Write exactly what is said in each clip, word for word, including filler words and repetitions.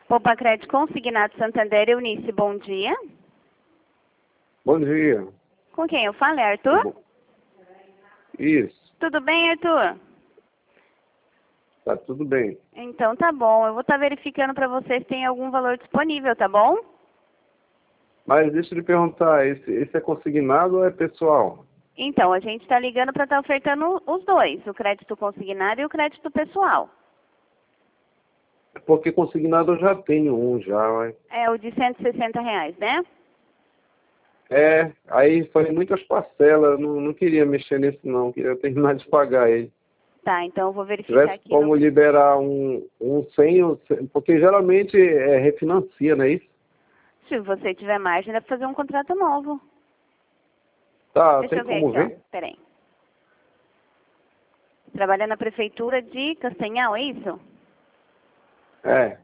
Poupa Crédito Consignado Santander, Eunice, bom dia. Bom dia. Com quem eu falo, é Arthur? Bom. Isso, Tudo bem, Arthur? tá tudo bem. Então tá bom, eu vou estar verificando para você se tem algum valor disponível, tá bom? Mas deixa eu lhe perguntar, esse, esse é consignado ou é pessoal? Então, a gente está ligando para estar ofertando os dois, o crédito consignado e o crédito pessoal. Porque consignado eu já tenho um já, ué. É o de cento e sessenta reais, né? É, aí foi muitas parcelas, não, não queria mexer nesse não, queria terminar de pagar ele. Tá, então eu vou Se verificar tivesse aqui como no... liberar um, um sem, ou sem- porque geralmente é, refinancia, não é isso? Se você tiver margem, dá para fazer um contrato novo. Tá, Deixa tem eu ver como aqui, ó. ver? Peraí. Trabalha na prefeitura de Castanhal, é isso? É.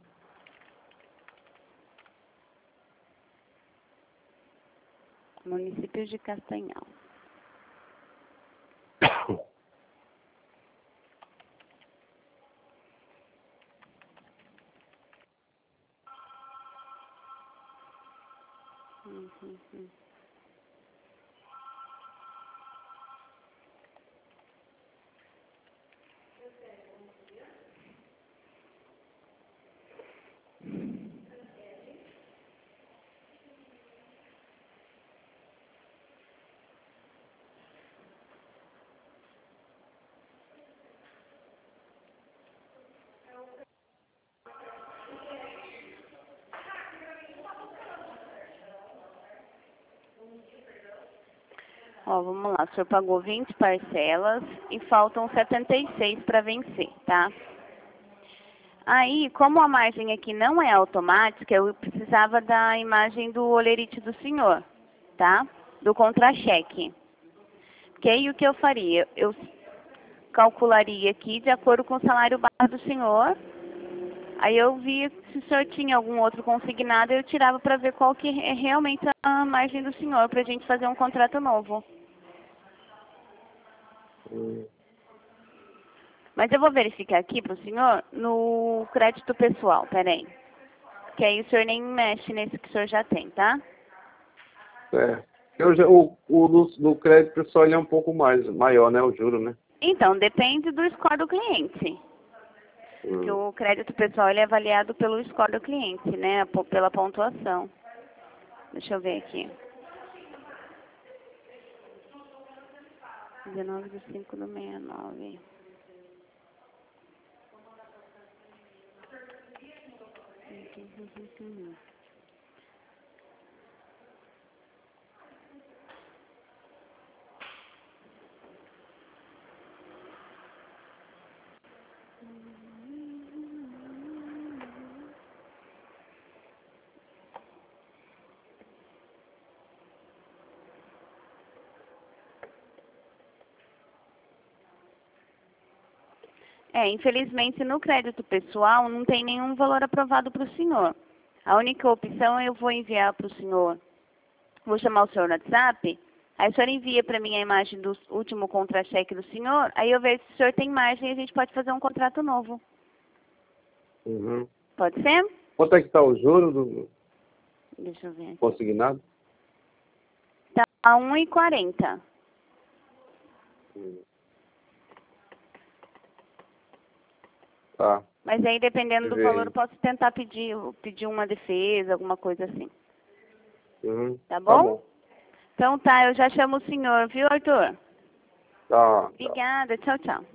Município de Castanhal. Hum, hum, hum. Ó, vamos lá, o senhor pagou vinte parcelas e faltam setenta e seis para vencer, tá? Aí, como a margem aqui não é automática, eu precisava da imagem do olerite do senhor, tá? Do contra-cheque. Que aí o que eu faria? Eu calcularia aqui de acordo com o salário base do senhor. Aí eu via se o senhor tinha algum outro consignado, eu tirava para ver qual que é realmente a margem do senhor, para a gente fazer um contrato novo. Hum. Mas eu vou verificar aqui para o senhor no crédito pessoal, peraí. Que aí o senhor nem mexe nesse que o senhor já tem, tá? É. Eu já, o o do, do crédito pessoal ele é um pouco mais maior, né? O juro, né? Então, depende do score do cliente. Porque Hum. o crédito pessoal ele é avaliado pelo score do cliente, né? po- Pela pontuação. Deixa eu ver aqui. dezenove de cinco do sessenta e nove. É, infelizmente no crédito pessoal não tem nenhum valor aprovado para o senhor. A única opção eu vou enviar para o senhor. Vou chamar o senhor no WhatsApp. Aí o senhor envia para mim a imagem do último contra-cheque do senhor. Aí eu vejo se o senhor tem margem e a gente pode fazer um contrato novo. Uhum. Pode ser? Quanto é que está o juro do Deixa eu ver aqui. consignado? Tá a um e quarenta. Hum. Tá. Mas aí, dependendo Deixa do eu ver valor, eu aí. posso tentar pedir, pedir uma defesa, alguma coisa assim. Uhum. Tá Tá bom? bom. Então tá, eu já chamo o senhor, viu, Arthur? Tá, tá. Obrigada, tchau, tchau.